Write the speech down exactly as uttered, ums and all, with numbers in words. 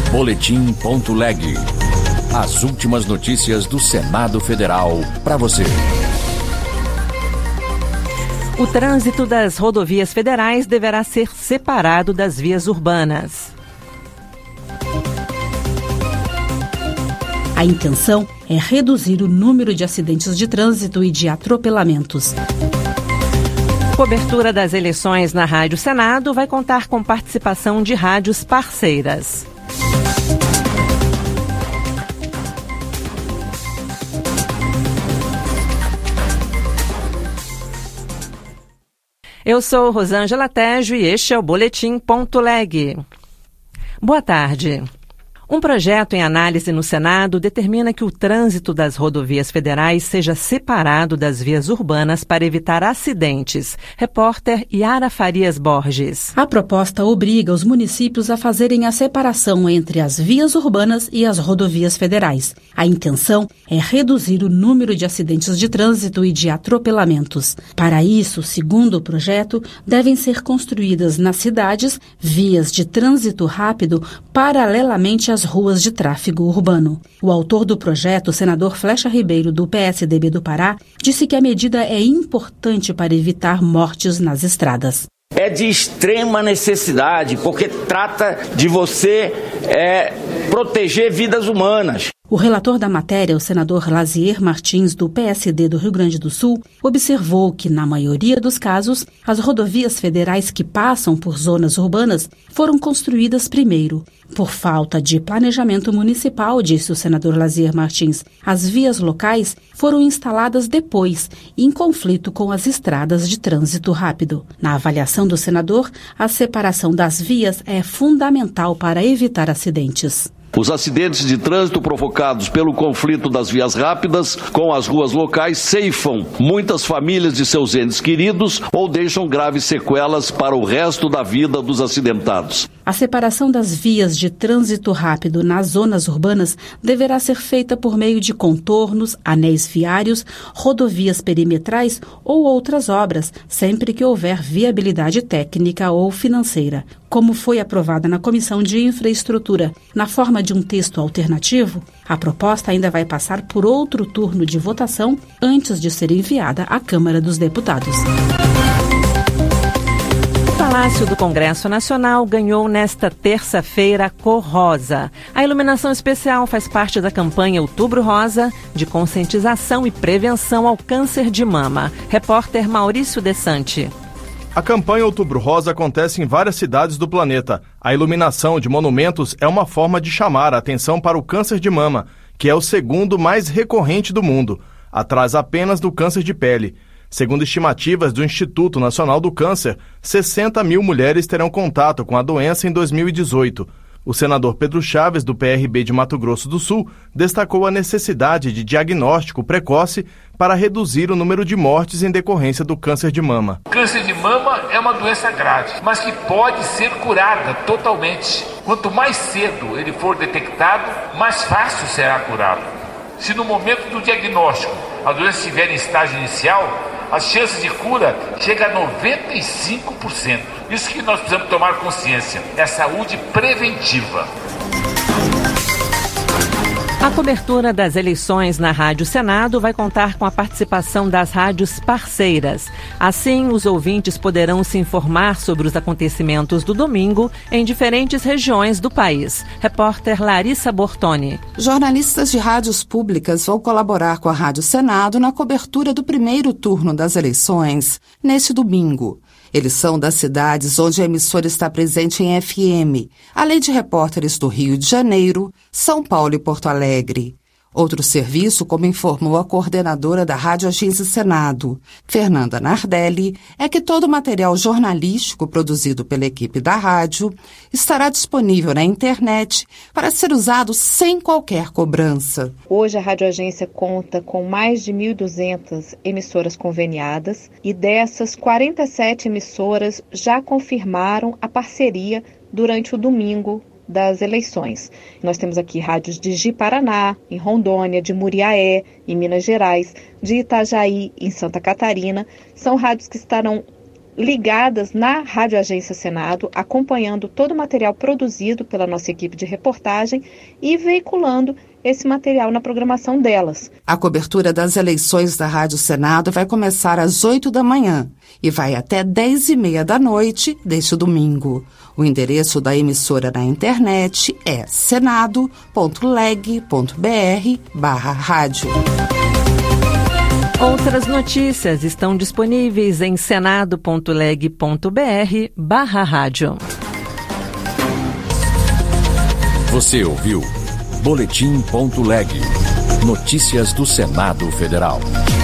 boletim ponto leg. As últimas notícias do Senado Federal para você. O trânsito das rodovias federais deverá ser separado das vias urbanas. A intenção é reduzir o número de acidentes de trânsito e de atropelamentos. Cobertura das eleições na Rádio Senado vai contar com participação de rádios parceiras. Eu sou Rosângela Tejo e este é o boletim ponto leg. Boa tarde. Um projeto em análise no Senado determina que o trânsito das rodovias federais seja separado das vias urbanas para evitar acidentes. Repórter Yara Farias Borges. A proposta obriga os municípios a fazerem a separação entre as vias urbanas e as rodovias federais. A intenção é reduzir o número de acidentes de trânsito e de atropelamentos. Para isso, segundo o projeto, devem ser construídas nas cidades vias de trânsito rápido paralelamente às ruas de tráfego urbano. O autor do projeto, o senador Flecha Ribeiro, do P S D B do Pará, disse que a medida é importante para evitar mortes nas estradas. É de extrema necessidade, porque trata de você é, proteger vidas humanas. O relator da matéria, o senador Lazier Martins, do P S D do Rio Grande do Sul, observou que, na maioria dos casos, as rodovias federais que passam por zonas urbanas foram construídas primeiro. Por falta de planejamento municipal, disse o senador Lazier Martins, as vias locais foram instaladas depois, em conflito com as estradas de trânsito rápido. Na avaliação do senador, a separação das vias é fundamental para evitar acidentes. Os acidentes de trânsito provocados pelo conflito das vias rápidas com as ruas locais ceifam muitas famílias de seus entes queridos ou deixam graves sequelas para o resto da vida dos acidentados. A separação das vias de trânsito rápido nas zonas urbanas deverá ser feita por meio de contornos, anéis viários, rodovias perimetrais ou outras obras, sempre que houver viabilidade técnica ou financeira. Como foi aprovada na Comissão de Infraestrutura, na forma de um texto alternativo, a proposta ainda vai passar por outro turno de votação antes de ser enviada à Câmara dos Deputados. O Palácio do Congresso Nacional ganhou nesta terça-feira a cor rosa. A iluminação especial faz parte da campanha Outubro Rosa, de conscientização e prevenção ao câncer de mama. Repórter Maurício Desante. A campanha Outubro Rosa acontece em várias cidades do planeta. A iluminação de monumentos é uma forma de chamar a atenção para o câncer de mama, que é o segundo mais recorrente do mundo, atrás apenas do câncer de pele. Segundo estimativas do Instituto Nacional do Câncer, sessenta mil mulheres terão contato com a doença em dois mil e dezoito. O senador Pedro Chaves, do P R B de Mato Grosso do Sul, destacou a necessidade de diagnóstico precoce para reduzir o número de mortes em decorrência do câncer de mama. O câncer de mama é uma doença grave, mas que pode ser curada totalmente. Quanto mais cedo ele for detectado, mais fácil será curado. Se no momento do diagnóstico a doença estiver em estágio inicial, as chances de cura chegam a noventa e cinco por cento. Isso que nós precisamos tomar consciência, é saúde preventiva. A cobertura das eleições na Rádio Senado vai contar com a participação das rádios parceiras. Assim, os ouvintes poderão se informar sobre os acontecimentos do domingo em diferentes regiões do país. Repórter Larissa Bortoni. Jornalistas de rádios públicas vão colaborar com a Rádio Senado na cobertura do primeiro turno das eleições, neste domingo. Eles são das cidades onde a emissora está presente em F M, além de repórteres do Rio de Janeiro, São Paulo e Porto Alegre. Outro serviço, como informou a coordenadora da Rádio Agência Senado, Fernanda Nardelli, é que todo o material jornalístico produzido pela equipe da rádio estará disponível na internet para ser usado sem qualquer cobrança. Hoje a Rádio Agência conta com mais de mil e duzentas emissoras conveniadas e dessas, quarenta e sete emissoras já confirmaram a parceria durante o domingo das eleições. Nós temos aqui rádios de Ji-Paraná, em Rondônia, de Muriaé, em Minas Gerais, de Itajaí, em Santa Catarina. São rádios que estarão ligadas na Rádio Agência Senado, acompanhando todo o material produzido pela nossa equipe de reportagem e veiculando esse material na programação delas. A cobertura das eleições da Rádio Senado vai começar às oito da manhã e vai até dez e meia da noite deste domingo. O endereço da emissora na internet é senado ponto leg ponto br barra rádio. Outras notícias estão disponíveis em senado ponto leg ponto br barra rádio. Você ouviu Boletim ponto leg. Notícias do Senado Federal.